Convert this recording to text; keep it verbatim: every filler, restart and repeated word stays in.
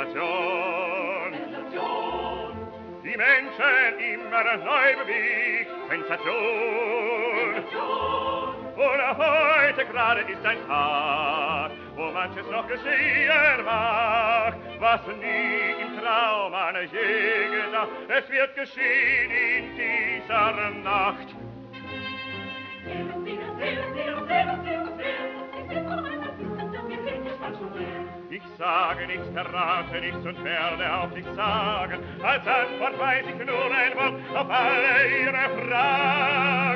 Sensation. Die Menschen immer neu bewegt, Sensation. Und heute gerade ist ein Tag, wo manches noch geschehen mag, was nie im Traum an je gedacht. Es wird geschehen in dieser Nacht. Ich sage nichts, verrate nichts und werde auch nichts sagen. Als Antwort weiß ich nur ein Wort auf alle Ihre Fragen.